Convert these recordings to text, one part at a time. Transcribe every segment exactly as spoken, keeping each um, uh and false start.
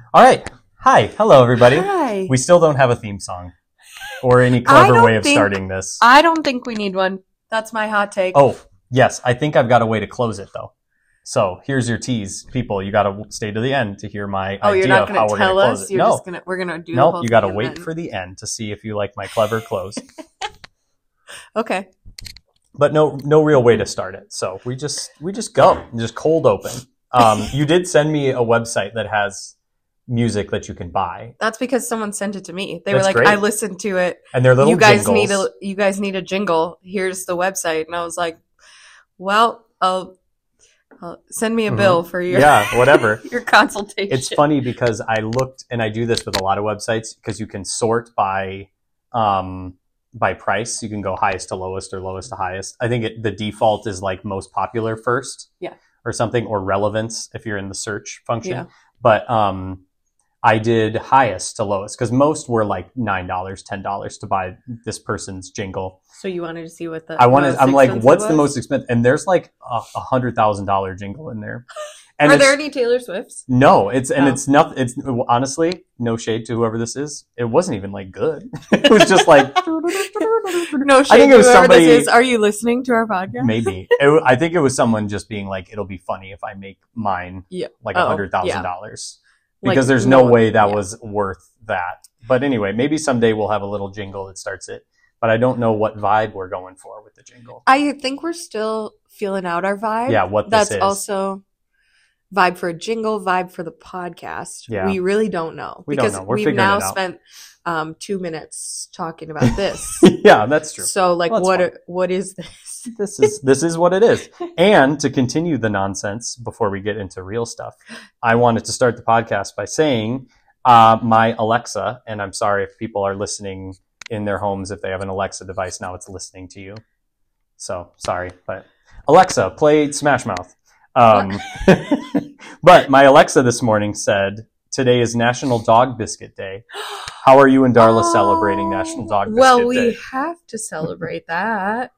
All right. Hi. Hello, everybody. Hi. We still don't have a theme song or any I clever don't way of think- starting this. I don't think we need one. That's my hot take. Oh, yes. I think I've got a way to close it, though. So here's your tease, people. You got to stay to the end to hear my oh, idea you're not of going how to we're going tell to close us? it. You're no, just gonna we're gonna do. no. the whole You got to thing wait then. for the end to see if you like my clever close. Okay. But no, no real way to start it. So we just we just go, just cold open. Um, you did send me a website that has music that you can buy, That's because someone sent it to me. They That's were like, great. "I listened to it. and they're little You guys jingles. need a you guys need a jingle. Here's the website." And I was like, "Well, I'll, I'll send me a Mhm. bill for your Yeah, whatever. your consultation." It's funny because I looked, and I do this with a lot of websites, because you can sort by um, by price. You can go highest to lowest or lowest to highest. I think it, the default is like most popular first, Yeah. or something, or relevance if you're in the search function. Yeah. But um, I did highest to lowest because most were like nine dollars, ten dollars to buy this person's jingle. So you wanted to see what the I wanted. most I'm like, expensive what's the was? most expensive? And there's like a a hundred thousand dollar jingle in there. And Are it's- there any Taylor Swifts? No, it's and Oh. it's not. It's honestly no shade to whoever this is. It wasn't even like good. It was just like No shade I think it to was whoever somebody- this is. Are you listening to our podcast? maybe. It, I think it was someone just being like, "It'll be funny if I make mine Yeah. like a Oh, hundred thousand yeah. dollars," Like, because there's no one- way that yeah. was worth that. But anyway, maybe someday we'll have a little jingle that starts it. But I don't know what vibe we're going for with the jingle. I think we're still feeling out our vibe. Yeah, what this That's is. also vibe for a jingle, vibe for the podcast. Yeah. We really don't know. We don't because know. We're we've figuring now it out. spent um, two minutes talking about this. Yeah, that's true. So, like, Well, that's what fine. what is this? This is this is what it is. And to continue the nonsense before we get into real stuff, I wanted to start the podcast by saying uh, my Alexa, and I'm sorry if people are listening in their homes, if they have an Alexa device now, it's listening to you. So sorry, but Alexa, play Smash Mouth. Um, but my Alexa this morning said, "Today is National Dog Biscuit Day. How are you and Darla Oh, celebrating National Dog Biscuit Well, we Day?" have to celebrate that.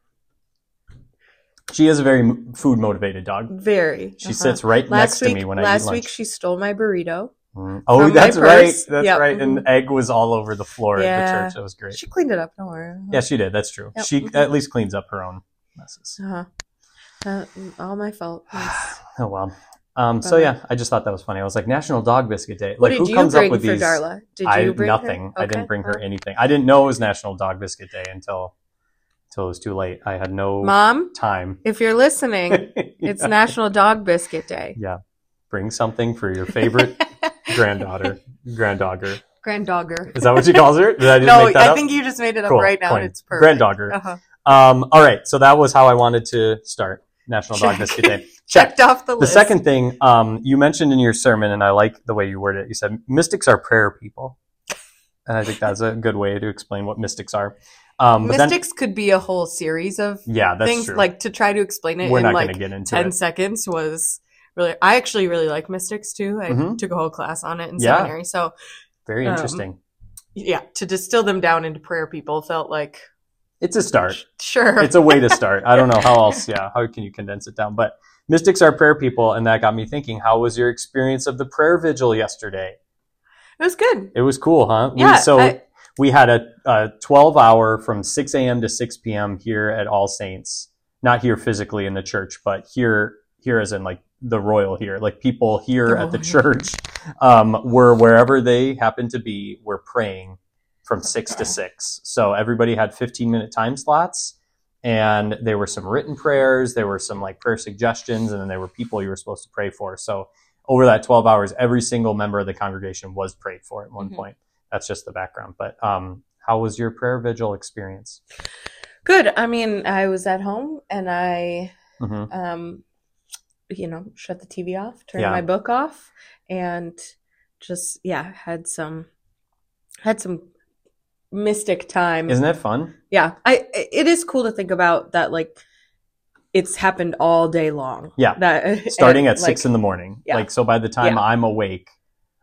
She is a very food motivated dog. Very. She Uh-huh. sits right last next week, to me when I eat Last lunch. week, she stole my burrito. Mm. Oh, From that's my right. purse. That's Yep. right. And egg was all over the floor at the Yeah. church. That was great. She cleaned it up. Don't worry. Yeah, she did. That's true. Yep. She at least cleans up her own messes. Uh-huh. Uh, all my fault. Yes. Oh well. Um, so yeah, I just thought that was funny. I was like, National Dog Biscuit Day. What Like, did who you comes bring up with for these? Darla? Did you I bring nothing. her? I didn't Okay. bring her Well, anything. I didn't know it was National Dog Biscuit Day until until it was too late. I had no Mom, time. if you're listening, it's Yeah. National Dog Biscuit Day. Yeah. Bring something for your favorite granddaughter, granddogger. Granddogger. Is that what she calls her? Did I just No, make that I up? think you just made it up Cool, right now, coin. and it's perfect. Granddogger. Uh-huh. Um, all right, so that was how I wanted to start National Dog Check. Biscuit Day. Check. Checked off the The list. second thing um, you mentioned in your sermon, and I like the way you worded it. You said mystics are prayer people, and I think that's a good way to explain what mystics are. Um, but Mystics could be a whole series of then, yeah, that's things. true. Like, to try to explain it We're in not like going to get into ten it. seconds was really. I actually really like mystics too. I Mhm. took a whole class on it in Yeah. seminary. So Very um, interesting. yeah, to distill them down into prayer people felt like It's a start. sure. It's a way to start. I don't know how else. Yeah, how can you condense it down? But mystics are prayer people, and that got me thinking. How was your experience of the prayer vigil yesterday? It was good. It was cool, huh? Yeah, We, so I- we had a, a twelve hour from six a.m. to six p.m. here at All Saints. Not here physically in the church, but here, here as in like the royal here, like people here The at the royal. church, um, were wherever they happen to be, were praying from six to six. So everybody had fifteen minute time slots, and there were some written prayers, there were some like prayer suggestions, and then there were people you were supposed to pray for. So over that twelve hours, every single member of the congregation was prayed for at one Mhm. point. That's just the background. But um, how was your prayer vigil experience? Good. I mean, I was at home and I, hmm um, you know, shut the T V off, turned Yeah. my book off, and just yeah, had some had some mystic time. Isn't that fun? Yeah, I it is cool to think about that. Like, it's happened all day long. Yeah. That Starting and, at six like, in the morning. yeah. Like, so by the time Yeah. I'm awake,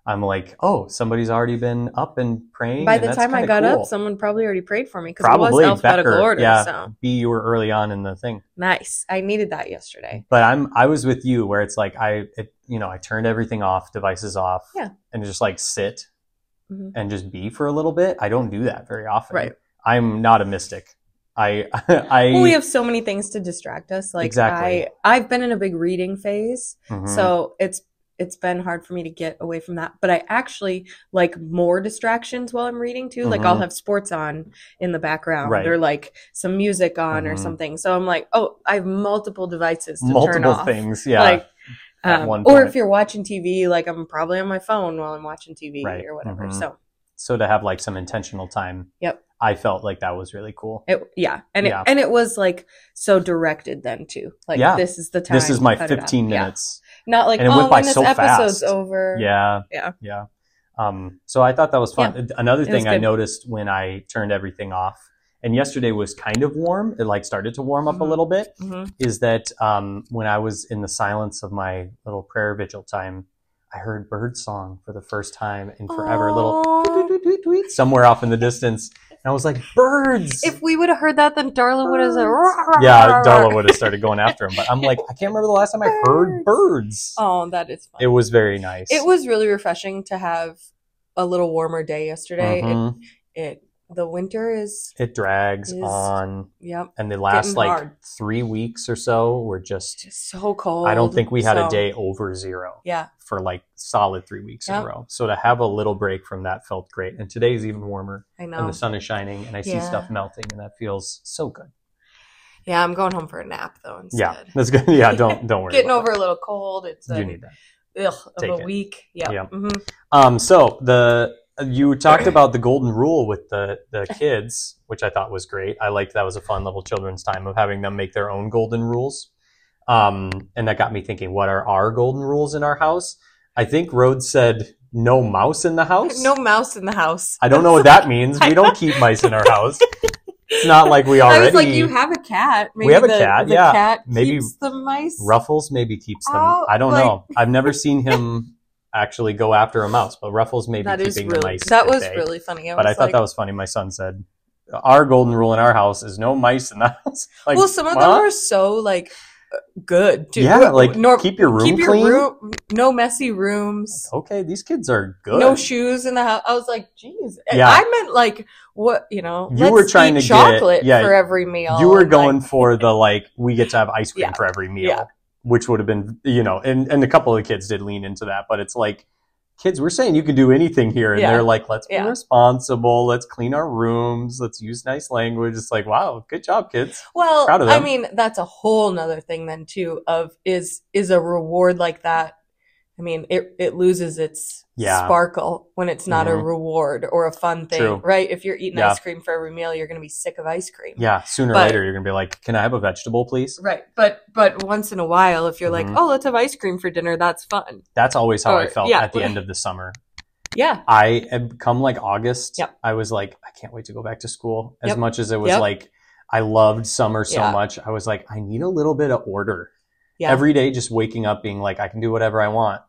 I'm like, oh, somebody's already been up and praying. By and the that's time I kinda got cool. up, someone probably already prayed for me because it Probably was alphabetical Becker, order. yeah, So B, you were early on in the thing. nice. I needed that yesterday. But I'm I was with you where it's like I it, you know I turned everything off, devices off, Yeah. and just like sit Mhm. and just be for a little bit. I don't do that very often. Right. I'm not a mystic. I I Well, we have so many things to distract us. Like Exactly. I, I've been in a big reading phase, Mhm. so it's it's been hard for me to get away from that. But I actually like more distractions while I'm reading too. Like I'll Mhm. have sports on in the background Right. or like some music on or Mhm. something. So I'm like, oh, I have multiple devices to turn multiple off. things. Yeah. Like, at um, one or point. if you're watching T V, like I'm probably on my phone while I'm watching T V Right. or whatever. Mhm. So So to have like some intentional time. Yep. I felt like that was really cool. it, yeah, and Yeah. it and it was like so directed then too. Like Yeah. this is the time. This is my cut it out. fifteen Yeah. minutes. Not like, And it oh, went by when this so episode's fast. over. Yeah. Yeah. Yeah. Um, so I thought that was fun. Another It was thing I good. noticed when I turned everything off, and yesterday was kind of warm, it like started to warm up Mhm. a little bit, hmm is that um, when I was in the silence of my little prayer vigil time, I heard bird song for the first time in forever, a little Aw. tweet, tweet, tweet, somewhere off in the distance. And I was like, birds! If we would have heard that, then Darla would have said, Yeah, Darla would have started going after him. But I'm like, I can't remember the last time I heard birds. Oh, that is fun. It was very nice. It was really refreshing to have a little warmer day yesterday. Mhm. It, it the winter is, It drags is- on. yep, And the last Getting like hard. three weeks or so were just, just so cold. I don't think we had a So, day over zero Yeah, for like solid three weeks in Yep. a row. So to have a little break from that felt great. And today's even warmer I know. and the sun is shining and I see Yeah. stuff melting and that feels so good. Yeah, I'm going home for a nap though instead. Yeah, that's good. Yeah, don't don't worry. Getting about over a little cold. It's that. a, You need that. ugh, of Take a it. week. Yeah. Yeah. hmm Um, so the you talked about the golden rule with the the kids, which I thought was great. I liked that was a fun little children's time of having them make their own golden rules. Um, and that got me thinking, what are our golden rules in our house? I think Rhodes said no mouse in the house. No mouse in the house. I don't know what that means. We don't keep mice in our house. It's not like we already. I was like, you have a cat. Maybe We have a the, cat, The yeah. cat Maybe keeps the mice. Ruffles maybe keeps them. Oh, I don't like- know. I've never seen him actually go after a mouse, but Ruffles may be That is keeping really. the mice. That at was bay. really funny. I But I was thought like, that was funny. My son said, "Our golden rule in our house is no mice in the house." Like, well, some of what? them are so like good. Too. Yeah, like, Nor- keep your room keep your clean. room. No messy rooms. Okay, these kids are good. No shoes in the house. I was like, geez. Yeah. I meant like what you know. You let's were trying eat to get- chocolate yeah, for every meal. You were and, going like, for the like we get to have ice cream Yeah. for every meal, Yeah. which would have been you know, and and a couple of the kids did lean into that, but it's like. Kids, we're saying you can do anything here, and Yeah. they're like, "Let's be Yeah. responsible. Let's clean our rooms. Let's use nice language." It's like, wow, good job, kids. Well, Proud of I them. mean, that's a whole nother thing then too. Of is is a reward like that. I mean, it it loses its Yeah. sparkle when it's not a Mhm. reward or a fun thing, True. right? If you're eating Yeah. ice cream for every meal, you're going to be sick of ice cream. Yeah, sooner or But- later you're gonna be like, "Can I have a vegetable, please?" Right. But but once in a while, if you're Mhm. like, oh, let's have ice cream for dinner, that's fun. That's always how I Or- felt yeah. at the end of the summer. Yeah. I had come like August. Yep. I was like, I can't wait to go back to school. As Yep. much as it was Yep. like, I loved summer so Yeah. much. I was like, I need a little bit of order. Yeah. Every day, just waking up being like, I can do whatever I want.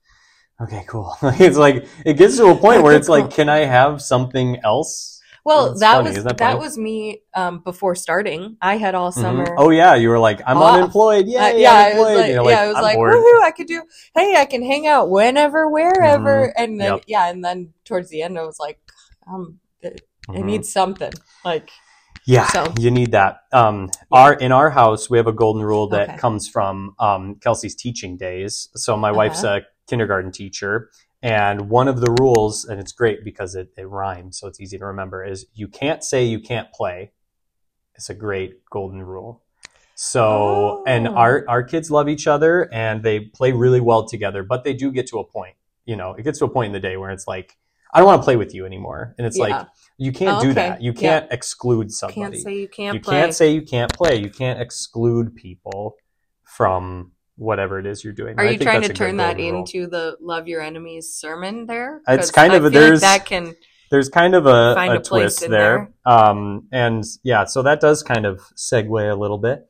Okay, cool. It's like it gets to a point where it's like, can I have something else? well, It's that funny, was isn't that that, funny? was me um, before starting. I had all summer. Mhm. Oh yeah, you were like, I'm off. unemployed. Yay, Uh, yeah, I was unemployed. like, You're like, yeah, I was I'm like, bored. woohoo! I could do. Hey, I can hang out whenever, wherever, and then Yep. yeah, and then towards the end, I was like, um, I Mhm. need something. Like, Yeah, So- you need that. Um, our in our house, we have a golden rule that Okay. comes from um, Kelsey's teaching days. So my wife's Uh-huh. a kindergarten teacher, and one of the rules, and it's great because it, it rhymes, so it's easy to remember, is you can't say you can't play. It's a great golden rule. So, Oh. and our our kids love each other and they play really well together, but they do get to a point. You know, it gets to a point in the day where it's like, I don't want to play with you anymore, and it's Yeah. like you can't Oh, do okay. that. You Yeah. can't exclude somebody. can't say you can't you play. can't say you can't play. You can't exclude people from whatever it is you're doing. Are And I you think trying that's to a good turn that golden rule. into the "Love Your Enemies" sermon there? It's 'Cause kind I of a- feel like there's- that can. There's kind of a, Find a a place twist in there. Um, and yeah, so that does kind of segue a little bit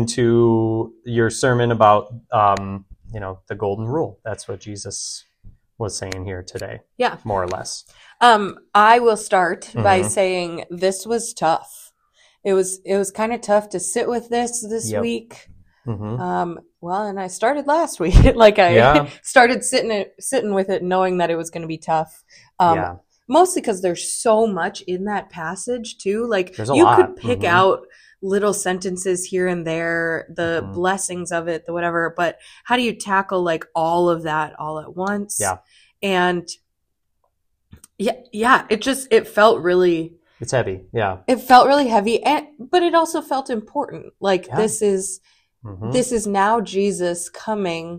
into your sermon about, um, you know, the golden rule. That's what Jesus was saying here today. Yeah. More or less. Um, I will start mm-hmm. by saying this was tough. It was it was kind of tough to sit with this this yep. week. Mm-hmm. Um, well, and I started last week. like I yeah. started sitting it, sitting with it, knowing that it was going to be tough. Um, yeah. Mostly because there's so much in that passage too. Like you lot. could pick mm-hmm. out little sentences here and there, the mm-hmm. blessings of it, the whatever. But how do you tackle like all of that all at once? Yeah. And yeah, yeah, it just, it felt really, it's heavy. Yeah. It felt really heavy, and, but it also felt important. Like yeah. this is, mm-hmm. this is now Jesus coming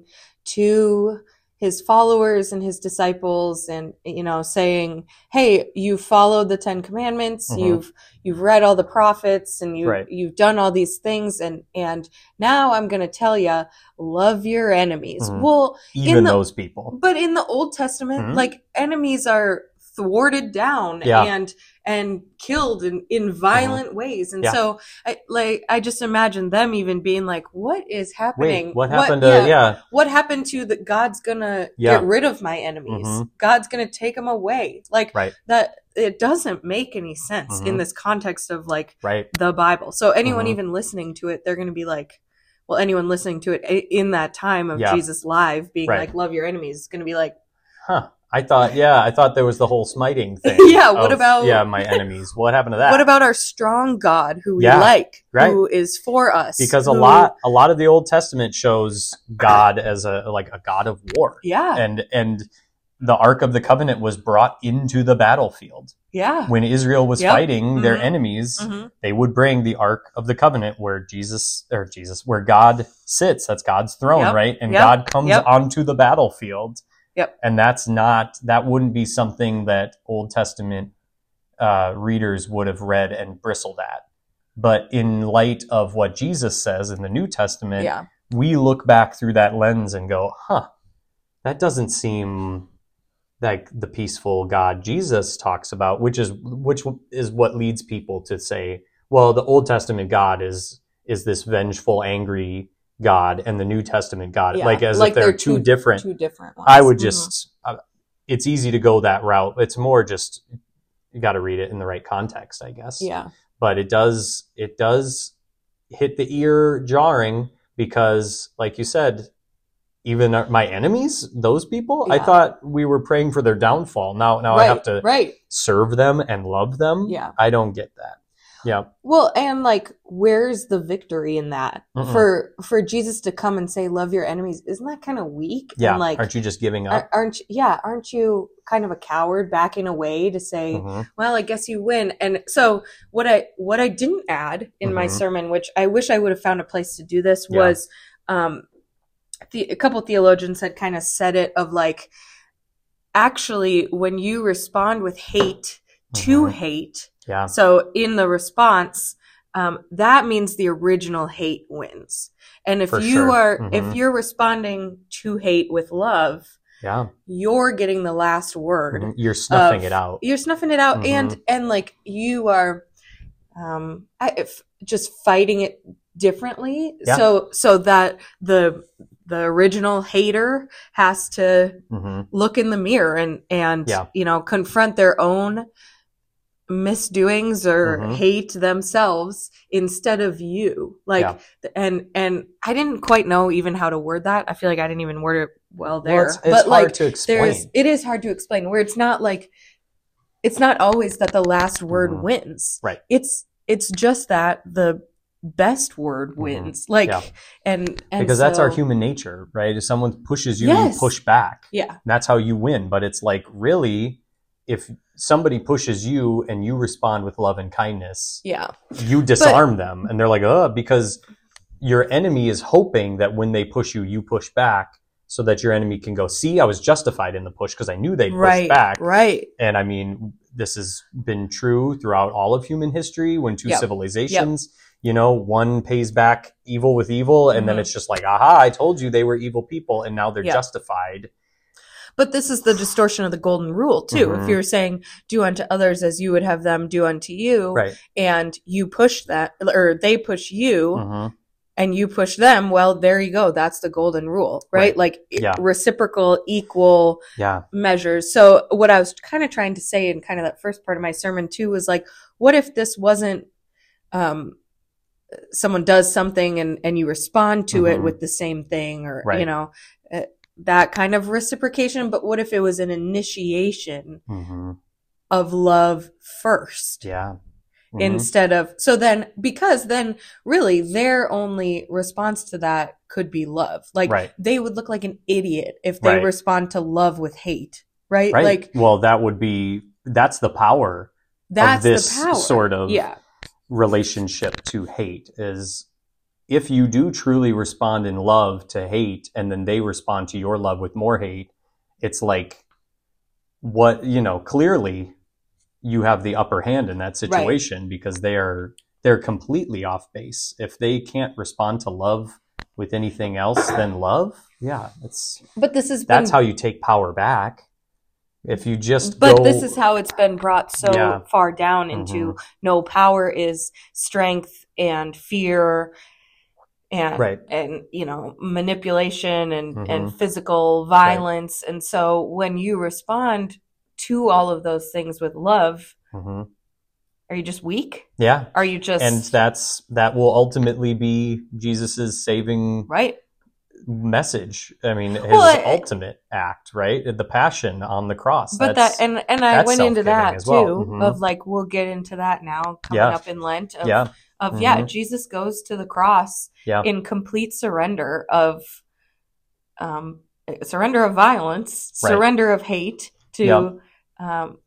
to his followers and his disciples and, you know, saying, hey, you followed the Ten Commandments. Mm-hmm. You've, you've read all the prophets and you, right. you've done all these things. And, and now I'm going to tell you, love your enemies. Mm-hmm. Well, even in the, those people, but in the Old Testament, mm-hmm. like enemies are thwarted down yeah. and, and killed in, in violent mm-hmm. ways. And yeah. so I, like, I just imagine them even being like, what is happening? Wait, what happened what, to, yeah, yeah. What happened to that? God's gonna yeah. get rid of my enemies. Mm-hmm. God's gonna take them away. Like right. that, it doesn't make any sense mm-hmm. in this context of like right. the Bible. So anyone mm-hmm. even listening to it, they're gonna be like, well, anyone listening to it in that time of yeah. Jesus live being right. like, love your enemies, is gonna be like, huh. I thought, yeah, I thought there was the whole smiting thing. yeah, what of, about... Yeah, my enemies. What happened to that? What about our strong God who we yeah, like, right. who is for us? Because who... a lot a lot of the Old Testament shows God as a like a God of war. Yeah. And and the Ark of the Covenant was brought into the battlefield. Yeah. When Israel was yep. fighting mm-hmm. their enemies, mm-hmm. they would bring the Ark of the Covenant where Jesus or Jesus, where God sits. That's God's throne, yep. right? And yep. God comes yep. onto the battlefield. Yep. And that's not, that wouldn't be something that Old Testament uh, readers would have read and bristled at. But in light of what Jesus says in the New Testament, yeah. we look back through that lens and go, huh, that doesn't seem like the peaceful God Jesus talks about, which is, which is what leads people to say, well, the Old Testament God is, is this vengeful, angry God, and the New Testament God, yeah, like as like if they're, they're two, two different. Two different ones. I would just. Mm-hmm. Uh, it's easy to go that route. It's more just you got to read it in the right context, I guess. Yeah. But it does. It does hit the ear jarring because, like you said, even our, my enemies, those people, yeah. I thought we were praying for their downfall. Now, now right, I have to right. serve them and love them. Yeah. I don't get that. Yeah. Well, and like, where's the victory in that? Mm-mm. For for Jesus to come and say, "Love your enemies," isn't that kind of weak? Yeah. And like, aren't you just giving up? Aren't you, yeah? Aren't you kind of a coward backing away to say, mm-hmm. "Well, I guess you win"? And so, what I what I didn't add in mm-hmm. my sermon, which I wish I would have found a place to do this, yeah. was um, the, a couple theologians had kind of said it of like, actually, when you respond with hate mm-hmm. to hate. Yeah. So in the response, um, that means the original hate wins. And if For you sure. are, mm-hmm. if you're responding to hate with love, yeah, you're getting the last word. Mm-hmm. You're snuffing of, it out. You're snuffing it out, mm-hmm. and and like you are, um, I, if, just fighting it differently. Yeah. So so that the the original hater has to mm-hmm. look in the mirror and and yeah. you know confront their own misdoings or mm-hmm. hate themselves instead of you, like yeah. and and I didn't quite know even how to word that. I feel like I didn't even word it well there. Well, it's, it's but hard like to explain. there's it is hard to explain where it's not like it's not always that the last word mm-hmm. wins. Right. It's it's just that the best word wins. Mm-hmm. Like yeah. and and because so, that's our human nature, right? If someone pushes you, yes. you push back. Yeah. And that's how you win. But it's like really if somebody pushes you and you respond with love and kindness, yeah, you disarm but, them and they're like, oh, because your enemy is hoping that when they push you, you push back so that your enemy can go, see, I was justified in the push because I knew they'd right, push back. Right. And I mean, this has been true throughout all of human history when two yep. civilizations, yep. you know, one pays back evil with evil. And mm-hmm. then it's just like, aha, I told you they were evil people. And now they're yep. justified. But this is the distortion of the golden rule, too. Mm-hmm. If you're saying, do unto others as you would have them do unto you, right. and you push that, or they push you, mm-hmm. and you push them, well, there you go. That's the golden rule, right? right. Like yeah. reciprocal, equal yeah. measures. So what I was kind of trying to say in kind of that first part of my sermon too was like, what if this wasn't, um, someone does something and, and you respond to mm-hmm. it with the same thing or, right. you know, uh, that kind of reciprocation. But what if it was an initiation mm-hmm. of love first? Yeah. Mm-hmm. Instead of, so then, because then really their only response to that could be love. Like right. they would look like an idiot if they right. respond to love with hate, right? Right. Like, well, that would be, that's the power that's of this the power. sort of yeah. relationship to hate is if you do truly respond in love to hate and then they respond to your love with more hate, it's like what, you know, clearly you have the upper hand in that situation right. because they are they're completely off base. If they can't respond to love with anything else than love, yeah, it's but this is that's been, how you take power back. If you just but go, this is how it's been brought so yeah. far down into mm-hmm. no, power is strength and fear and right. and you know manipulation and mm-hmm. and physical violence right. and so when you respond to all of those things with love, mm-hmm. are you just weak? Yeah. Are you just... And that's that will ultimately be Jesus's saving right. message. I mean, his well, ultimate act, right? The passion on the cross. But that's, that and and I went into that too well. mm-hmm. of like we'll get into that now coming yeah. up in Lent. Of, yeah. Of mm-hmm. yeah, Jesus goes to the cross yeah. in complete surrender of um surrender of violence, right. surrender of hate. To, yep. um,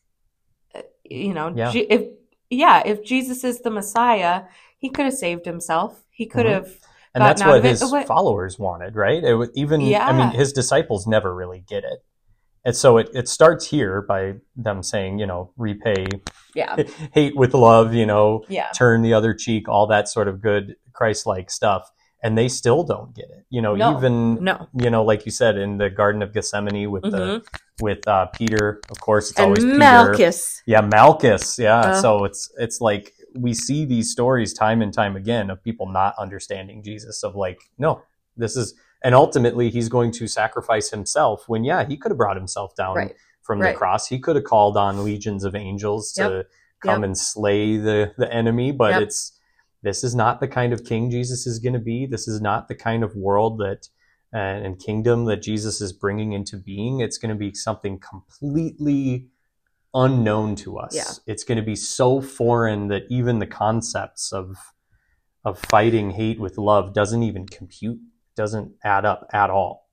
you know, yeah. G- if yeah, if Jesus is the Messiah, he could have saved himself. He could have, mm-hmm. and that's what his what, followers wanted, right? It was even, yeah. I mean, his disciples never really get it, and so it, it starts here by them saying, you know, repay, yeah, hate with love, you know, yeah. turn the other cheek, all that sort of good Christ-like stuff. And they still don't get it. You know, no, even, no. you know, like you said, in the Garden of Gethsemane with mm-hmm. the, with uh, Peter, of course, it's and always Malchus. Peter. Yeah, Malchus. Yeah. Uh, so it's, it's like we see these stories time and time again of people not understanding Jesus of like, no, this is, and ultimately he's going to sacrifice himself when, yeah, he could have brought himself down right. from right. the cross. He could have called on legions of angels to yep. come yep. and slay the, the enemy, but yep. it's, this is not the kind of king Jesus is going to be. This is not the kind of world that uh, and kingdom that Jesus is bringing into being. It's going to be something completely unknown to us. Yeah. It's going to be so foreign that even the concepts of of fighting hate with love doesn't even compute, doesn't add up at all.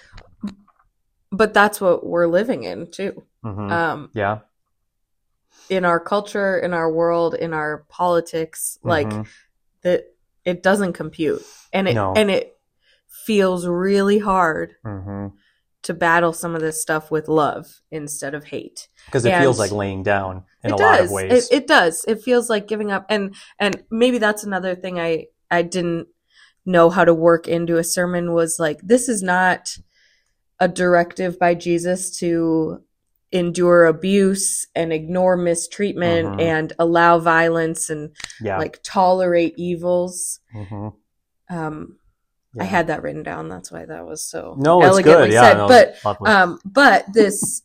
But that's what we're living in too. Mm-hmm. Um, yeah. In our culture, in our world, in our politics, like mm-hmm. that it doesn't compute. And it no. and it feels really hard mm-hmm. to battle some of this stuff with love instead of hate. Because it and feels like laying down in a does. lot of ways. It, it does. It feels like giving up. And and maybe that's another thing I, I didn't know how to work into a sermon was like, this is not a directive by Jesus to endure abuse and ignore mistreatment mm-hmm. and allow violence and yeah. like tolerate evils. Mm-hmm. Um, yeah. I had that written down. That's why that was so no, elegantly it's good. Yeah, said. no, but um, but this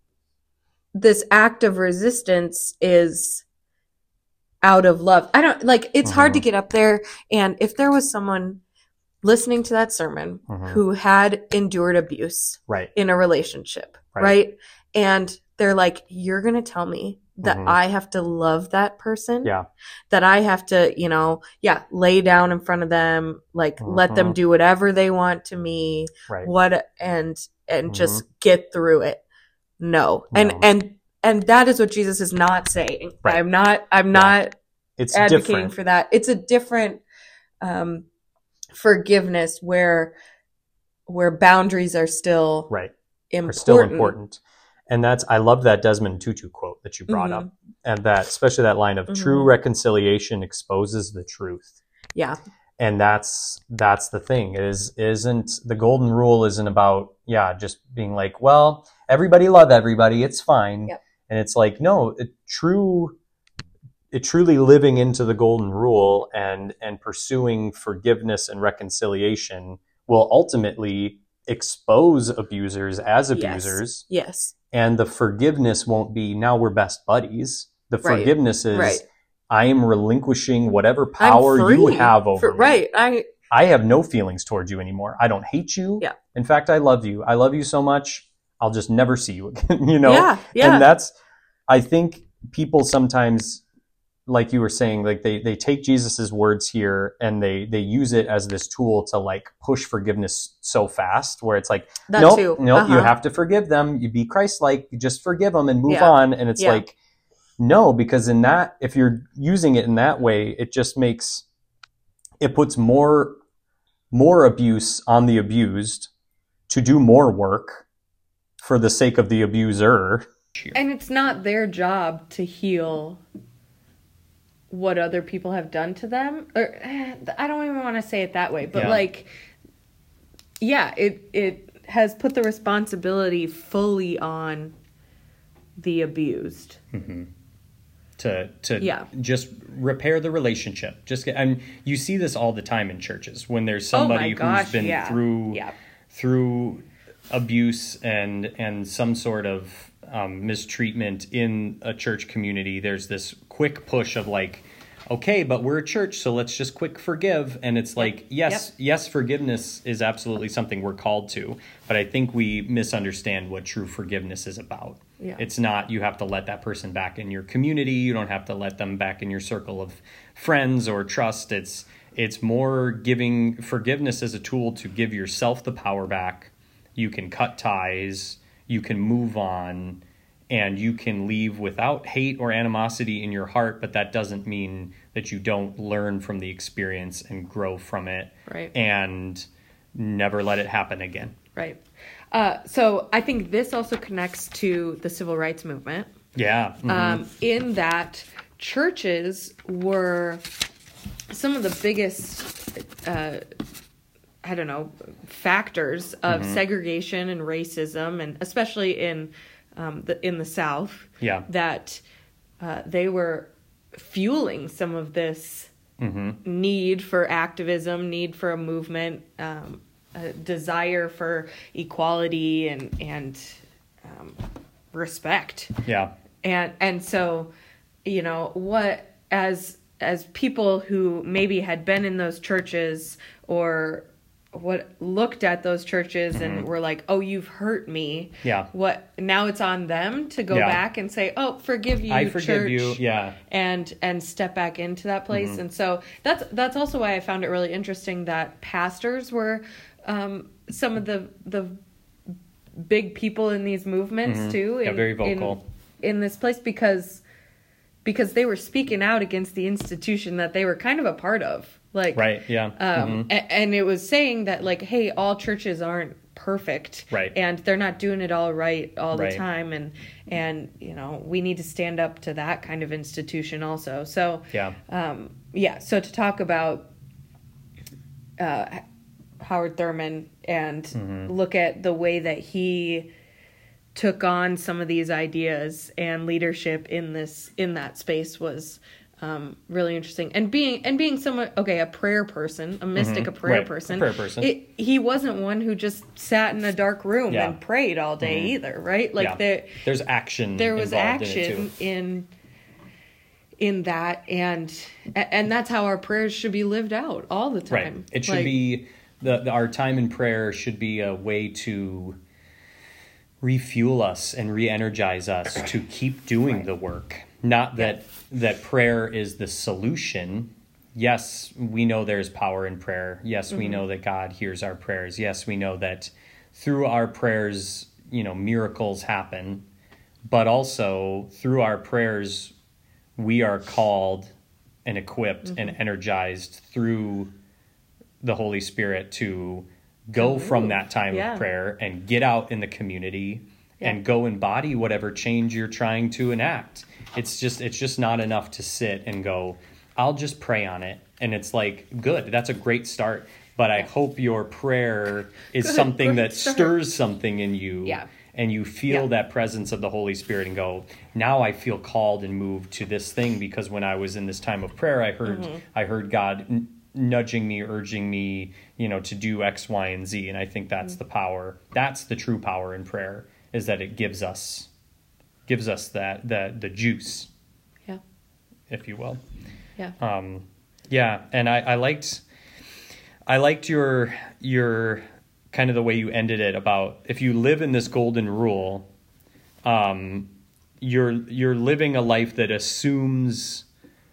this act of resistance is out of love. I don't like. It's mm-hmm. hard to get up there. And if there was someone listening to that sermon mm-hmm. who had endured abuse right. in a relationship, right? right? And they're like, you're going to tell me that mm-hmm. I have to love that person? Yeah. That I have to, you know, yeah, lay down in front of them, like mm-hmm. let them do whatever they want to me. Right. What, and, and mm-hmm. just get through it. No. no. And, and, and that is what Jesus is not saying. Right. I'm not, I'm yeah. not it's advocating different. for that. It's a different, um, forgiveness where, where boundaries are still right. important. Are still important. And that's, I love that Desmond Tutu quote that you brought mm-hmm. up. And that, especially that line of mm-hmm. true reconciliation exposes the truth. Yeah. And that's, that's the thing is, isn't the golden rule isn't about, yeah, just being like, well, everybody love everybody. It's fine. Yep. And it's like, no, it, true, it truly living into the golden rule and and pursuing forgiveness and reconciliation will ultimately expose abusers as abusers. Yes. yes. And the forgiveness won't be, now we're best buddies. The Right. forgiveness is, Right. I am relinquishing whatever power you have over For, me. right. I I have no feelings towards you anymore. I don't hate you. Yeah. In fact, I love you. I love you so much. I'll just never see you again, you know? Yeah, yeah. And that's, I think people sometimes, like you were saying, like they, they take Jesus's words here and they, they use it as this tool to like push forgiveness so fast, where it's like, That nope, too. nope, Uh-huh. you have to forgive them. You be Christ-like, you just forgive them and move Yeah. on. And it's Yeah. like, no, because in that, if you're using it in that way, it just makes, it puts more, more abuse on the abused to do more work for the sake of the abuser. And it's not their job to heal what other people have done to them. Or eh, I don't even want to say it that way, but Yeah. like, yeah, it it has put the responsibility fully on the abused. Mm-hmm. To to Yeah. just repair the relationship. Just get, and you see this all the time in churches when there's Oh my somebody gosh, who's been yeah. through Yeah. through abuse and and some sort of um, mistreatment in a church community. There's this quick push of like, okay, but we're a church, so let's just quick forgive. And it's like, yes, Yep. yes, forgiveness is absolutely something we're called to, but I think we misunderstand what true forgiveness is about. Yeah. It's not, you have to let that person back in your community. You don't have to let them back in your circle of friends or trust. It's, it's more giving forgiveness as a tool to give yourself the power back. You can cut ties, you can move on, and you can leave without hate or animosity in your heart, but that doesn't mean that you don't learn from the experience and grow from it. Right. And never let it happen again. Right. Uh, so I think this also connects to the civil rights movement. Yeah. Mm-hmm. Um, in that churches were some of the biggest, uh, I don't know, factors of Mm-hmm. segregation and racism, and especially in um, the in the South. Yeah. That uh, they were fueling some of this Mm-hmm. need for activism, need for a movement, um, a desire for equality and and um, respect. Yeah. And and so, you know, what as as people who maybe had been in those churches or what looked at those churches Mm-hmm. and were like, "Oh, you've hurt me." Yeah. What now it's on them to go Yeah. back and say, "Oh, forgive you, I forgive church." you. Yeah. and and step back into that place. Mm-hmm. And so that's that's also why I found it really interesting that pastors were um, some of the the big people in these movements Mhm. too. In, Yeah, very vocal. in, in this place because because they were speaking out against the institution that they were kind of a part of. Like Right. Yeah. um, Mhm. a- and it was saying that like, hey, all churches aren't perfect, Right. and they're not doing it all right all Right. the time, and and you know we need to stand up to that kind of institution also. So Yeah. um, yeah. So to talk about uh, Howard Thurman and Mm-hmm. look at the way that he took on some of these ideas and leadership in this in that space was um, really interesting. And being and being someone okay, a prayer person, a mystic, a prayer Right, a person. prayer person. It, he wasn't one who just sat in a dark room Yeah. and prayed all day either, right? Like Yeah. there There's action. there was involved action in it too. in in that, and and that's how our prayers should be lived out all the Right. time. It should Like, be the, the our time in prayer should be a way to refuel us and re-energize us to keep doing Right. the work. Not that that prayer is the solution. Yes, we know there's power in prayer. Yes, we know that God hears our prayers. Yes, we know that through our prayers, you know, miracles happen. But also through our prayers, we are called and equipped and energized through the Holy Spirit to go from that time Yeah. of prayer and get out in the community Yeah. and go embody whatever change you're trying to enact. It's just it's just not enough to sit and go, I'll just pray on it. And it's like, good, that's a great start. But I hope your prayer is Good, something great that start. stirs something in you. Yeah. and you feel Yeah. that presence of the Holy Spirit and go, now I feel called and moved to this thing because when I was in this time of prayer, I heard mm-hmm. I heard God n- nudging me, urging me, you know, to do X, Y, and Z. And I think that's mm-hmm. the power. That's the true power in prayer, is that it gives us gives us that the the juice, yeah, if you will. Yeah. Um, yeah, and I, I liked I liked your your kind of the way you ended it about if you live in this golden rule, um, you're you're living a life that assumes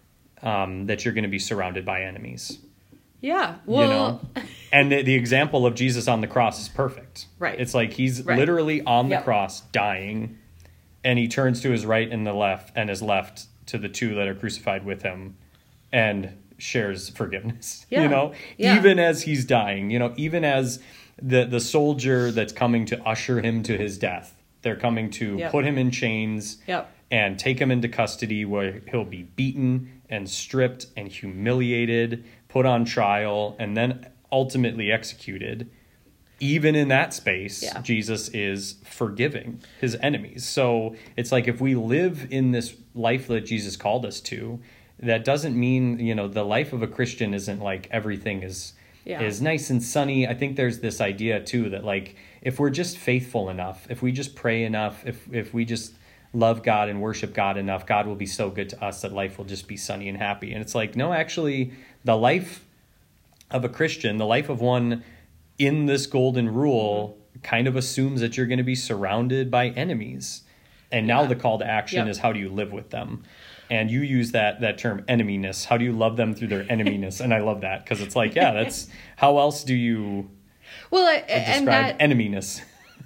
um, that you're going to be surrounded by enemies. Yeah, well, you know, and the, the example of Jesus on the cross is perfect. Right. It's like he's right. literally on the yep. cross dying, and he turns to his right and the left and his left to the two that are crucified with him, and shares forgiveness. Yeah. You know, yeah. even as he's dying. You know, even as the the soldier that's coming to usher him to his death, they're coming to yep. put him in chains yep. and take him into custody, where he'll be beaten and stripped and humiliated, put on trial, and then ultimately executed. Even in that space, yeah. Jesus is forgiving his enemies. So it's like if we live in this life that Jesus called us to, that doesn't mean, you know, the life of a Christian isn't like everything is yeah. is nice and sunny. I think there's this idea too that like if we're just faithful enough, if we just pray enough, if if we just love God and worship God enough, God will be so good to us that life will just be sunny and happy. And it's like, no, actually, the life of a Christian, the life of one in this golden rule kind of assumes that you're going to be surrounded by enemies. And now yeah. the call to action yep. is how do you live with them? And you use that that term eneminess. How do you love them through their eneminess? And I love that because it's like, yeah, that's how else do you well, I, describe and that, eneminess?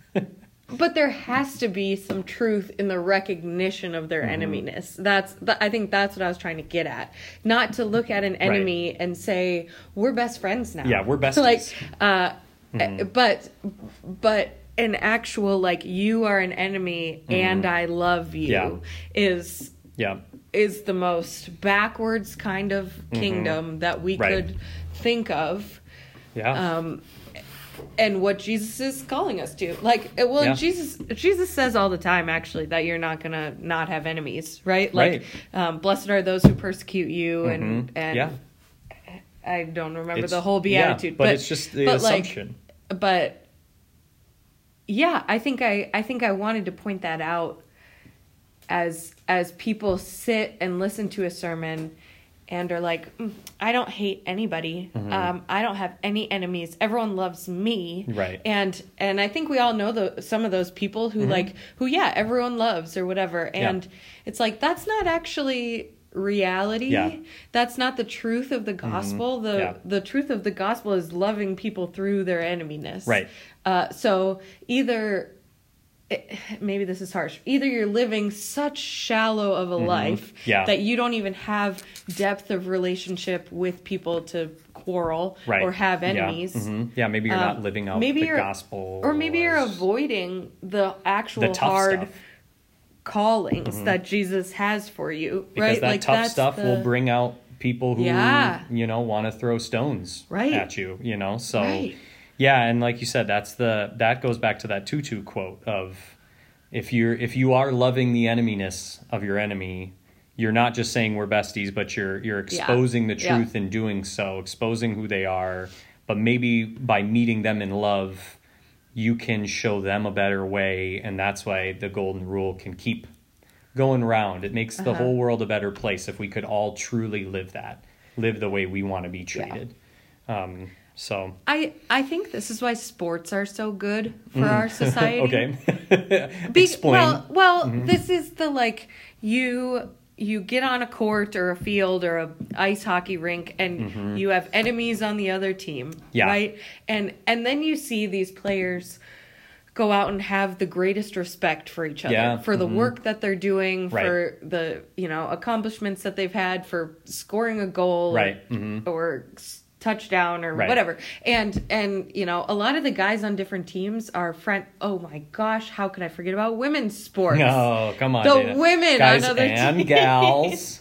But there has to be some truth in the recognition of their mm-hmm. eneminess. That's, th- I think that's what I was trying to get at. Not to look at an enemy right. and say, we're best friends now. Yeah, we're besties. like, uh, mm-hmm. but, but an actual, like, you are an enemy mm-hmm. and I love you yeah. is, yeah. is the most backwards kind of kingdom mm-hmm. that we right. could think of. Yeah. Um, and what Jesus is calling us to. Like, well, yeah. Jesus Jesus says all the time, actually, that you're not going to not have enemies, right? Like, right. Um, blessed are those who persecute you. Mm-hmm. And, and yeah. I don't remember it's, the whole beatitude. Yeah, but, but it's just the but assumption. Like, but, yeah, I think I, I think I wanted to point that out as as people sit and listen to a sermon and are like, mm, I don't hate anybody. Mm-hmm. Um, I don't have any enemies. Everyone loves me. Right. And and I think we all know the, some of those people who mm-hmm. like, who, yeah, everyone loves or whatever. And yeah. it's like, that's not actually reality. Yeah. That's not the truth of the gospel. Mm-hmm. The yeah. the truth of the gospel is loving people through their eneminess. Right. Uh, so either... maybe this is harsh. Either you're living such shallow of a mm-hmm. life yeah. that you don't even have depth of relationship with people to quarrel right. or have enemies. Yeah, mm-hmm. yeah maybe you're um, not living out maybe the you're, gospel. Or maybe or you're avoiding the actual the tough hard stuff. callings mm-hmm. that Jesus has for you. Because right? that like tough stuff the... will bring out people who, yeah. you know, want to throw stones right. at you, you know? So, right. yeah, and like you said, that's the that goes back to that Tutu quote of, If you're if you are loving the eneminess of your enemy, you're not just saying we're besties, but you're you're exposing yeah. the truth yeah. in doing so, exposing who they are. But maybe by meeting them in love, you can show them a better way, and that's why the golden rule can keep going round. It makes the uh-huh. whole world a better place if we could all truly live that, live the way we want to be treated. Yeah. Um, So I, I think this is why sports are so good for mm. our society. Okay. Be- Explain. Well, well mm-hmm. this is the, like, you you get on a court or a field or a ice hockey rink and mm-hmm. you have enemies on the other team, yeah. right? And and then you see these players go out and have the greatest respect for each other, yeah. for the mm-hmm. work that they're doing, right. for the, you know, accomplishments that they've had, for scoring a goal right. or, mm-hmm. or touchdown or right. whatever. And, and, you know, a lot of the guys on different teams are friend. Oh my gosh. How could I forget about women's sports? No, come on. The Dana. women guys on other and teams. gals.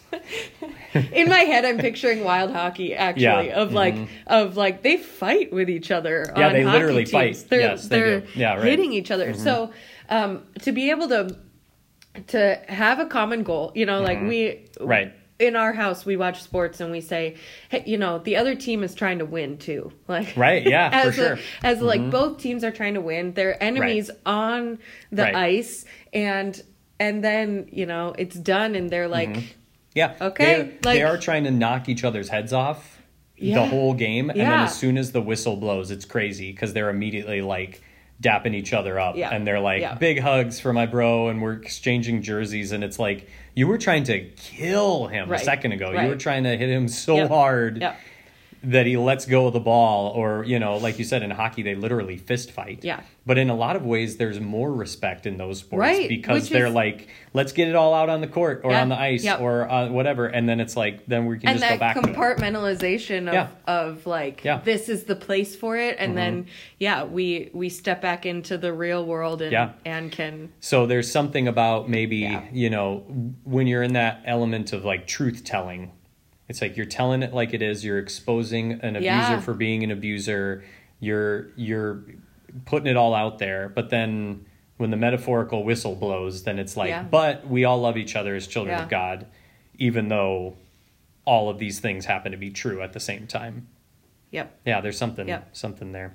In my head, I'm picturing wild hockey actually yeah. of like, mm-hmm. of like, they fight with each other yeah, on they hockey literally teams. fight. They're, yes, they they're do. Yeah, right. hitting each other. Mm-hmm. So, um, to be able to to have a common goal, you know, mm-hmm. like we right. in our house, we watch sports and we say, hey, you know, the other team is trying to win too. Like, right. Yeah, as for sure. A, as mm-hmm. like both teams are trying to win, they're enemies right. on the right. ice, and and then you know it's done, and they're like, mm-hmm. yeah, okay, they, like, they are trying to knock each other's heads off yeah. the whole game, and yeah. then as soon as the whistle blows, it's crazy because they're immediately like dapping each other up, yeah. and they're like, yeah. big hugs for my bro, and we're exchanging jerseys, and it's like, you were trying to kill him right. a second ago. Right. You were trying to hit him so yep. hard yep. that he lets go of the ball, or, you know, like you said, in hockey, they literally fist fight. Yeah. But in a lot of ways, there's more respect in those sports right. because Which they're is... like, let's get it all out on the court or yeah. on the ice yep. or uh, whatever. And then it's like, then we can and just go back to that compartmentalization of, yeah. of like, yeah. this is the place for it. And mm-hmm. then, yeah, we, we step back into the real world and, yeah. and can. So there's something about maybe, yeah. you know, when you're in that element of like truth telling, it's like you're telling it like it is. You're exposing an abuser yeah. for being an abuser. You're you're putting it all out there. But then when the metaphorical whistle blows, then it's like, yeah. but we all love each other as children yeah. of God, even though all of these things happen to be true at the same time. Yep. Yeah, there's something yep. something there.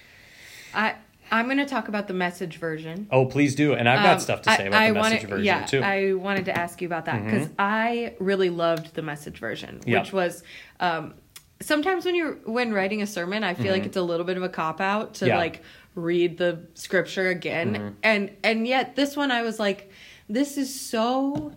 I I'm going to talk about the Message version. Oh, please do. And I've got um, stuff to say I, about I the Message wanted, version, yeah, too. I wanted to ask you about that because mm-hmm. I really loved the Message version, yep. which was um, sometimes when you're when writing a sermon, I feel mm-hmm. like it's a little bit of a cop-out to, yeah. like, read the scripture again. Mm-hmm. And, and yet this one I was like, this is so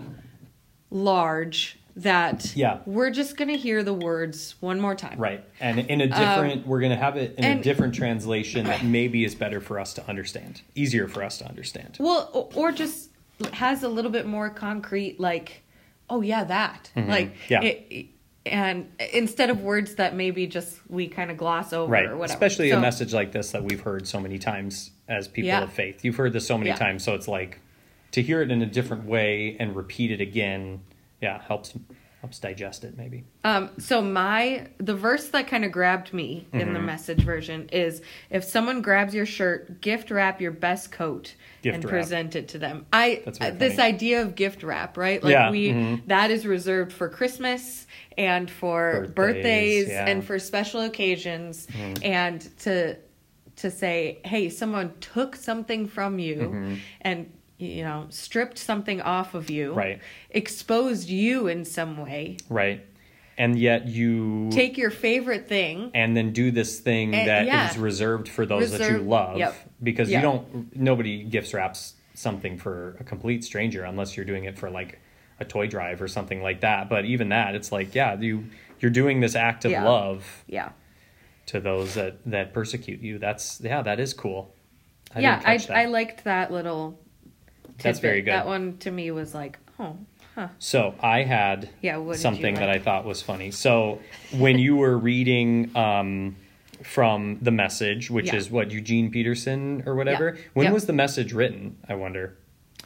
large that yeah. we're just going to hear the words one more time. Right. And in a different, um, we're going to have it in and, a different translation that maybe is better for us to understand. Easier for us to understand. Well, or just has a little bit more concrete, like, oh yeah, that. Mm-hmm. Like, yeah. It, and instead of words that maybe just we kind of gloss over right. or whatever. Especially so, a message like this that we've heard so many times as people yeah. of faith. You've heard this so many yeah. times. So it's like to hear it in a different way and repeat it again. Yeah. Helps helps digest it maybe. Um, so my, the verse that kind of grabbed me mm-hmm. in the Message version is, if someone grabs your shirt, gift wrap your best coat gift and wrap. Present it to them. I, uh, this idea of gift wrap, right? Like yeah. we, mm-hmm. that is reserved for Christmas and for birthdays, birthdays yeah. and for special occasions. Mm-hmm. And to, to say, hey, someone took something from you mm-hmm. and, you know, stripped something off of you, right? Exposed you in some way, right? And yet you take your favorite thing and then do this thing and, that yeah. is reserved for those Reserve, that you love, yep. because yep. you don't. Nobody gift wraps something for a complete stranger unless you're doing it for like a toy drive or something like that. But even that, it's like, yeah, you you're doing this act of yeah. love, yeah, to those that that persecute you. That's yeah, that is cool. I yeah, I that. I liked that little. That's very good. That one to me was like, oh, huh. So I had yeah, something like? that I thought was funny. So when you were reading um, from The Message, which yeah. is what, Eugene Peterson or whatever, yeah. when yep. was The Message written, I wonder?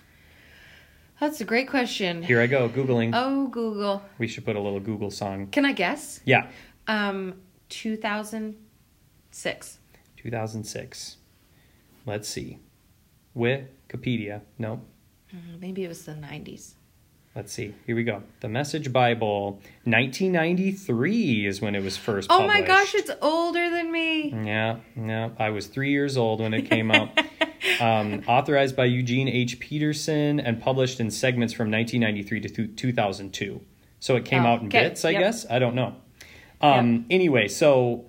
That's a great question. Here I go, Googling. Oh, Google. We should put a little Google song. Can I guess? Yeah. Um, two thousand six. two thousand six. Let's see. Wikipedia. Nope. Maybe it was the nineties. Let's see. Here we go. The Message Bible. nineteen ninety-three is when it was first oh published. Oh my gosh, it's older than me. Yeah, yeah. I was three years old when it came out. um, authorized by Eugene H. Peterson and published in segments from nineteen ninety-three to two thousand two. So it came oh, out in okay. bits, I yep. guess. I don't know. Um, yep. Anyway, so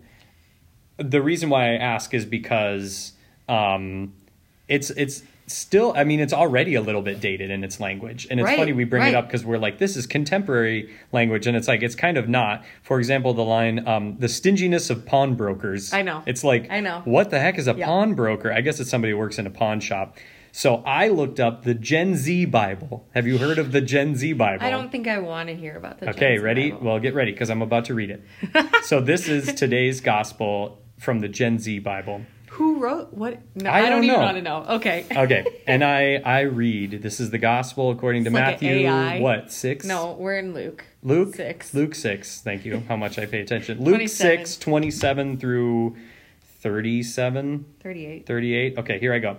the reason why I ask is because um, it's it's still, I mean, it's already a little bit dated in its language. And it's right, funny we bring right. it up because we're like, this is contemporary language. And it's like, it's kind of not. For example, the line, um, the stinginess of pawnbrokers. I know. It's like, I know. What the heck is a yeah. pawnbroker? I guess it's somebody who works in a pawn shop. So I looked up the Gen Z Bible. Have you heard of the Gen Z Bible? I don't think I want to hear about the okay, Gen Z ready? Bible. Well, get ready because I'm about to read it. So this is today's gospel from the Gen Z Bible. Who wrote what? No, I, I don't, don't even know. want to know. Okay. Okay. And I, I read, this is the gospel according to it's Matthew, like A I. what, six? No, we're in Luke. Luke? Six. Luke six. Thank you. How much I pay attention. Luke twenty-seven. six, twenty-seven through thirty-seven. thirty-eight. thirty-eight. Okay, here I go.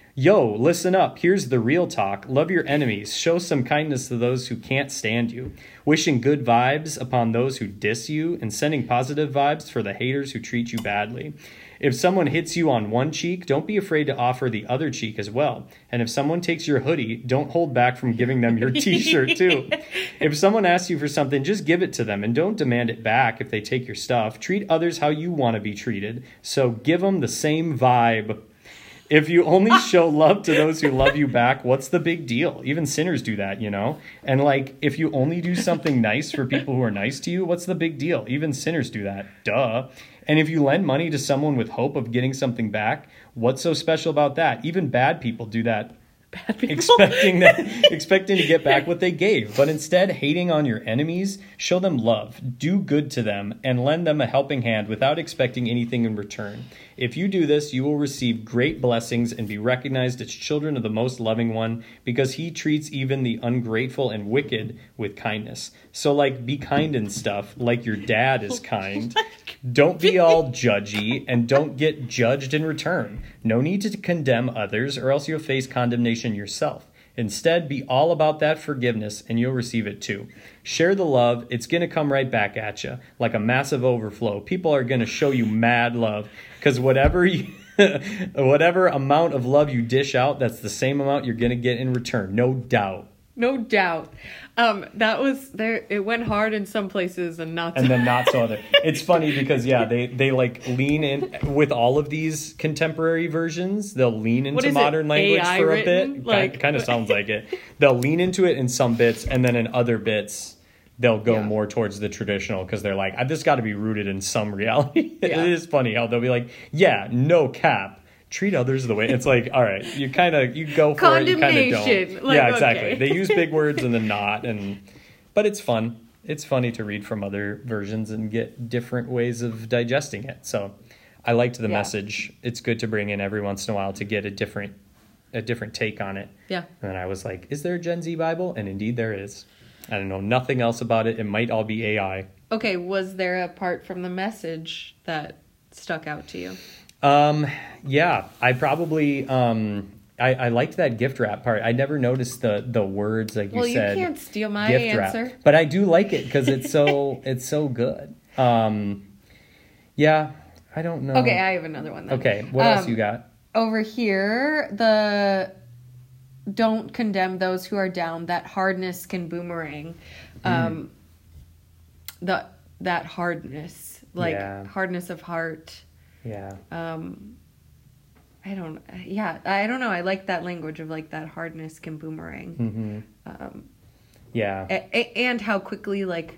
Yo, listen up. Here's the real talk. Love your enemies. Show some kindness to those who can't stand you. Wishing good vibes upon those who diss you, and sending positive vibes for the haters who treat you badly. If someone hits you on one cheek, don't be afraid to offer the other cheek as well. And if someone takes your hoodie, don't hold back from giving them your t-shirt too. If someone asks you for something, just give it to them and don't demand it back if they take your stuff. Treat others how you want to be treated. So give them the same vibe. If you only show love to those who love you back, what's the big deal? Even sinners do that, you know? And like, if you only do something nice for people who are nice to you, what's the big deal? Even sinners do that. Duh. And if you lend money to someone with hope of getting something back, what's so special about that? Even bad people do that. Bad people. Expecting that, expecting to get back what they gave. But instead, hating on your enemies, show them love, do good to them, and lend them a helping hand without expecting anything in return. If you do this, you will receive great blessings and be recognized as children of the most loving one, because he treats even the ungrateful and wicked with kindness. So like, be kind and stuff, like your dad is kind. Don't be all judgy, and don't get judged in return. No need to condemn others, or else you'll face condemnation yourself. Instead, be all about that forgiveness, and you'll receive it too. Share the love. It's going to come right back at you, like a massive overflow. People are going to show you mad love, because whatever you, whatever amount of love you dish out, that's the same amount you're going to get in return. No doubt. No doubt. Um, that was there. It went hard in some places and not, and then not so other. It's funny because yeah, they they like lean in with all of these contemporary versions. They'll lean into modern it? language A I for a written? bit. Like, kind, kind of sounds like it. They'll lean into it in some bits, and then in other bits, they'll go yeah. more towards the traditional because they're like, this got to be rooted in some reality. Yeah. It is funny how they'll be like, yeah, no cap. Treat others the way it's like, all right, you kind of, you go for it, you kind of don't. Like, yeah, exactly. Okay. They use big words and then not. And, but it's fun. It's funny to read from other versions and get different ways of digesting it. So I liked the yeah. message. It's good to bring in every once in a while to get a different, a different take on it. Yeah. And then I was like, is there a Gen Z Bible? And indeed there is. I don't know nothing else about it. It might all be A I. Okay. Was there a part from the message that stuck out to you? Um, yeah, I probably, um, I, I liked that gift wrap part. I never noticed the, the words, like you well, said. Well, you can't steal my gift answer. Wrap. But I do like it because it's so, it's so good. Um, yeah, I don't know. Okay, I have another one then. Okay, what um, else you got? Over here, the don't condemn those who are down. That hardness can boomerang. Um, mm. the, that hardness, like yeah. hardness of heart. Yeah. Um, I don't, yeah, I don't know. I like that language of like that hardness can boomerang. Mm-hmm. Um, yeah. A, and how quickly like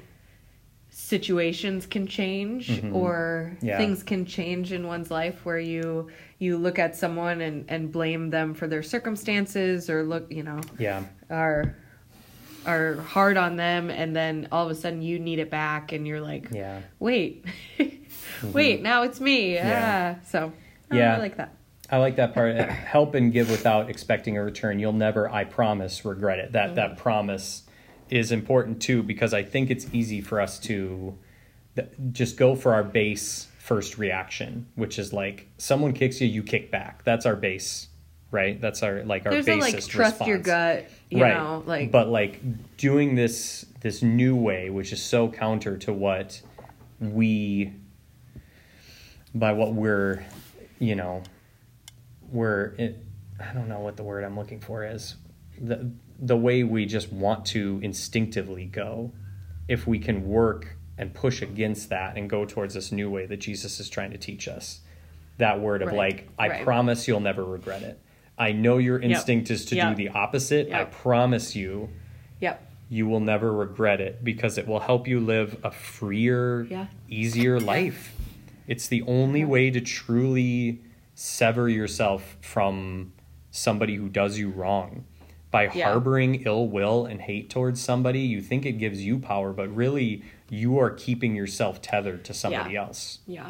situations can change mm-hmm. or yeah. things can change in one's life where you, you look at someone and, and blame them for their circumstances or look, you know, yeah. are, are hard on them. And then all of a sudden you need it back and you're like, yeah. wait, mm-hmm. wait, now it's me. Yeah. Ah, so oh, yeah. I like that. I like that part. Help and give without expecting a return. You'll never, I promise, regret it. That mm-hmm. that promise is important too, because I think it's easy for us to th- just go for our base first reaction, which is like someone kicks you, you kick back. That's our base, right? That's our like our There's basis a, like, trust response. your gut, you right. know, like. But like doing this this new way, which is so counter to what we, by what we're, you know. We're, it, I don't know what the word I'm looking for is. The the way we just want to instinctively go, if we can work and push against that and go towards this new way that Jesus is trying to teach us. That word of right. like, I right. promise you'll never regret it. I know your instinct yep. is to yep. do the opposite. Yep. I promise you, yep. you will never regret it because it will help you live a freer, yeah. easier life. It's the only yeah. way to truly sever yourself from somebody who does you wrong. By yeah. harboring ill will and hate towards somebody, you think it gives you power, but really you are keeping yourself tethered to somebody yeah. else. Yeah.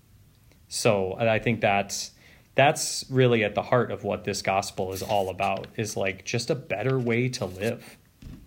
So I think that's that's really at the heart of what this gospel is all about, is like just a better way to live,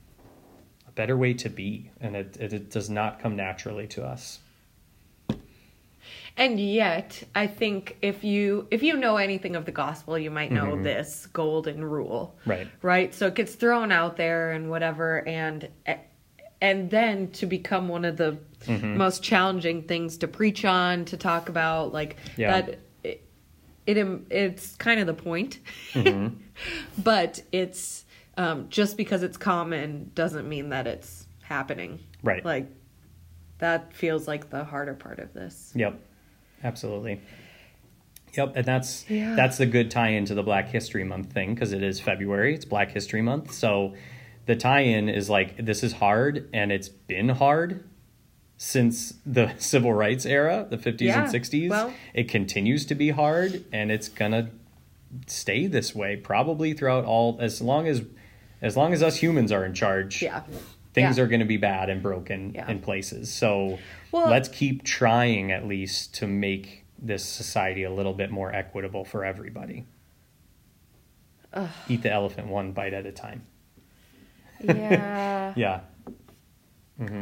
a better way to be, and it it, it does not come naturally to us. And yet, I think if you if you know anything of the gospel, you might know mm-hmm. this golden rule. Right. Right? So it gets thrown out there and whatever, and and then to become one of the mm-hmm. most challenging things to preach on, to talk about, like yeah. that it, it it's kind of the point. Mm-hmm. But it's um, just because it's common doesn't mean that it's happening. Right. Like that feels like the harder part of this. Yep. Absolutely. Yep, and that's yeah. that's the good tie-in to the Black History Month thing, because it is February, it's Black History Month, so the tie-in is like, this is hard, and it's been hard since the civil rights era, the fifties yeah, and sixties. Well, it continues to be hard, and it's gonna stay this way probably throughout all, as long as as long as us humans are in charge. Yeah. Things yeah. are going to be bad and broken yeah. in places. So well, let's keep trying at least to make this society a little bit more equitable for everybody. Ugh. Eat the elephant one bite at a time. Yeah. yeah. Mm-hmm.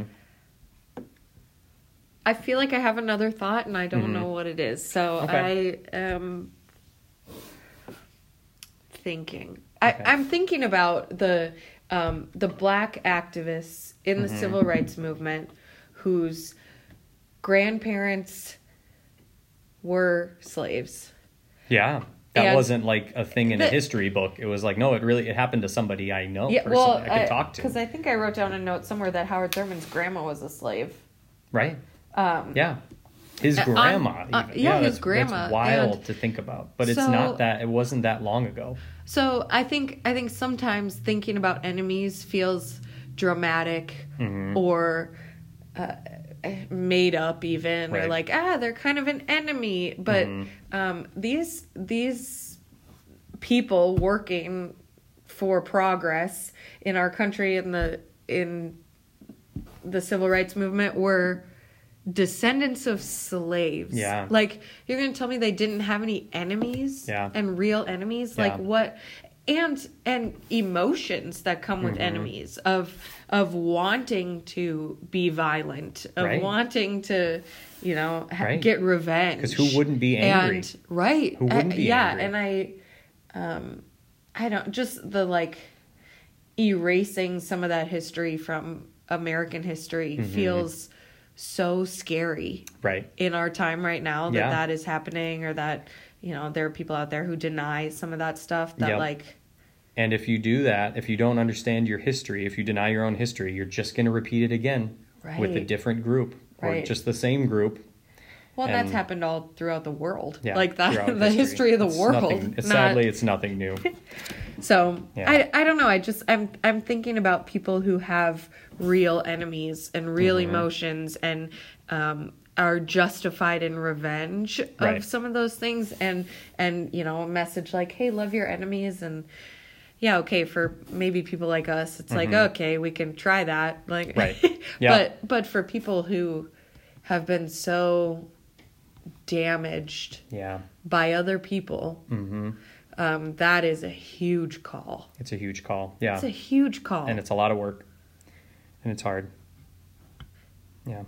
I feel like I have another thought and I don't mm-hmm. know what it is. So okay. I am thinking. Okay. I, I'm thinking about the... Um, the black activists in the mm-hmm. civil rights movement whose grandparents were slaves. Yeah. That and wasn't like a thing in the, a history book. It was like, no, it really, it happened to somebody I know yeah, personally, well, I could I, talk to. Because I think I wrote down a note somewhere that Howard Thurman's grandma was a slave. Right. Um, yeah. His grandma. Uh, uh, yeah, yeah, his that's, grandma. That's wild and to think about. But it's so, not that, it wasn't that long ago. So I think I think sometimes thinking about enemies feels dramatic mm-hmm. or uh, made up even right. or like ah they're kind of an enemy. But mm-hmm. um, these these people working for progress in our country in the in the civil rights movement were descendants of slaves. Yeah. Like, you're going to tell me they didn't have any enemies? Yeah. And real enemies? Yeah. Like, what? And and emotions that come with mm-hmm. enemies of of wanting to be violent, of right. wanting to, you know, ha- right. get revenge. Because who wouldn't be angry? And, right. Who wouldn't be uh, yeah, angry? and I, um, I don't, just the, like, erasing some of that history from American history mm-hmm. feels so scary right in our time right now that yeah. that is happening, or that, you know, there are people out there who deny some of that stuff that yep. like, and if you do that, if you don't understand your history, if you deny your own history, you're just going to repeat it again right. with a different group right. or just the same group. Well, and that's happened all throughout the world. Yeah, like that, the history. history of the it's world. Nothing, not... Sadly, it's nothing new. So yeah. I I don't know. I just I'm I'm thinking about people who have real enemies and real mm-hmm. emotions and um, are justified in revenge of right. some of those things, and and you know, a message like, hey, love your enemies. And yeah, okay, for maybe people like us, it's mm-hmm. like, okay, we can try that. Like, right. yeah. but but for people who have been so damaged yeah. by other people, mm-hmm. um, that is a huge call. It's a huge call. Yeah. It's a huge call. And it's a lot of work. And it's hard. Yeah.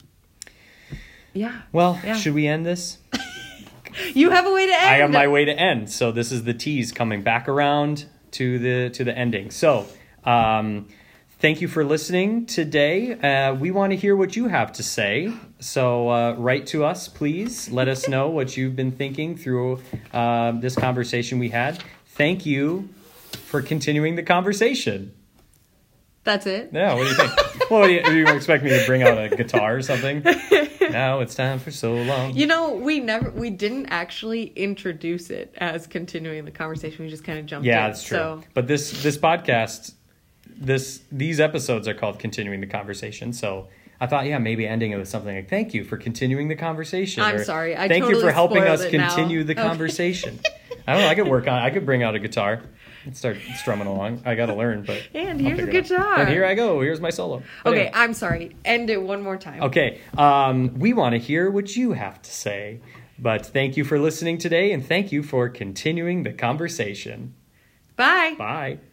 Yeah. Well, yeah. should we end this? You have a way to end. I have my way to end. So this is the tease coming back around to the to the ending. So um, thank you for listening today. Uh, we want to hear what you have to say. So uh, write to us, please. Let us know what you've been thinking through uh, this conversation we had. Thank you for continuing the conversation. That's it? Yeah, what do you think? Well, do you, do you expect me to bring out a guitar or something? Now it's time for so long. You know, we never, we didn't actually introduce it as continuing the conversation. We just kind of jumped yeah, in. Yeah, that's true. So. But this this podcast, this these episodes are called Continuing the Conversation. So I thought, yeah, maybe ending it with something like, thank you for continuing the conversation. I'm or, sorry. I Thank totally you for helping us it continue now. the okay. conversation. I don't know. I could work on I could bring out a guitar and start strumming along. I got to learn, but and here's a guitar. And here I go. Here's my solo. But okay, anyway. I'm sorry. End it one more time. Okay. Um, we want to hear what you have to say. But thank you for listening today, and thank you for continuing the conversation. Bye. Bye.